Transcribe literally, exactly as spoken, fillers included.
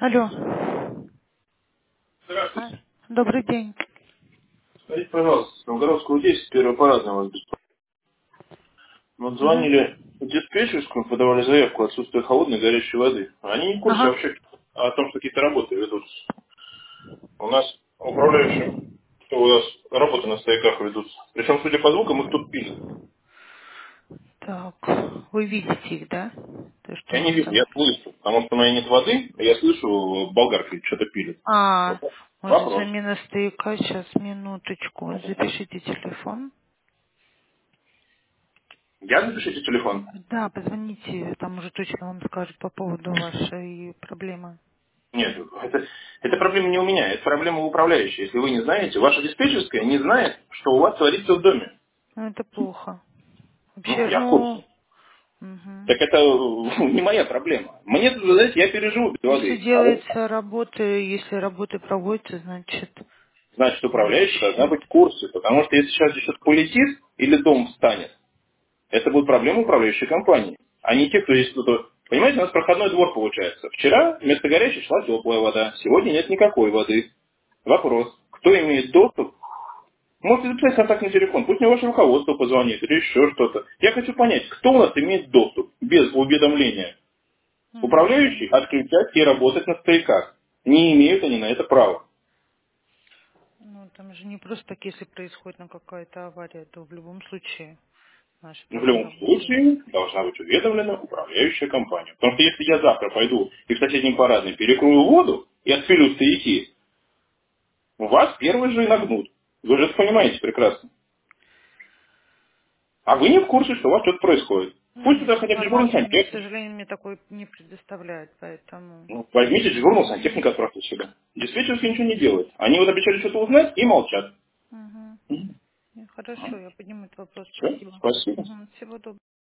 Алло. А, Здравствуйте. добрый день. Скажите, пожалуйста, с Новгородского десять, первый аппарат на вас беспокоит. Мы вот Мгм. звонили в диспетчерскую, подавали заявку о отсутствии холодной и горячей воды. Они не в курсе Ага. вообще о том, что какие-то работы ведутся. У нас управляющие, что у нас работы на стояках ведутся. Причем, судя по звукам, их тут пилят. Так, вы видите их, да? То, что у Я не вас вижу, там... я слышу, потому что у меня нет воды, и я слышу, болгарки что-то пилят. А, Вот может, вопрос. замена стояка. Сейчас, минуточку. Запишите телефон. Я запишите телефон. Да, позвоните, там уже точно вам скажут по поводу вашей проблемы. Нет, это, это проблема не у меня, это проблема у управляющей. Если вы не знаете, ваша диспетчерская не знает, что у вас творится в доме. Ну, это плохо. Ну, Вообще, я в ну... курсе. мгм. Так это э, не моя проблема. Мне тут, знаете, я переживу без Если воды. А вот, делается работа, если работы проводятся, значит, значит, управляющая должна значит... быть в курсе. Потому что если сейчас здесь что-то полетит или дом встанет, это будет проблема управляющей компании. А не те, кто здесь тут... Понимаете, у нас проходной двор получается. Вчера вместо горячей шла теплая вода. Сегодня нет никакой воды. Вопрос. Кто имеет доступ? Можете записать контактный телефон, пусть мне ваше руководство позвонит или еще что-то. Я хочу понять, кто у нас имеет доступ без уведомления. м, Управляющий отключать и работать на стояках. Не имеют они на это права. Ну, там же не просто так, если происходит ну, какая-то авария, то в любом случае наша В должна любом работать. случае должна быть уведомлена управляющая компания. Потому что если я завтра пойду и в соседнем парадной перекрою воду и отпилю стояки, вас первый же и нагнут. Вы же это понимаете прекрасно. А вы не в курсе, что у вас что-то происходит. Пусть Нет, туда хотя бы дежурный информации, к сантехник. сожалению, мне такой не предоставляют, поэтому... Ну, возьмите дежурного сантехника, отправьте сюда. Диспетчерский ничего не делает. Они вот обещали что-то узнать и молчат. Мгм. Хорошо, я подниму этот вопрос, Все, спасибо. спасибо. Мгм. Всего доброго.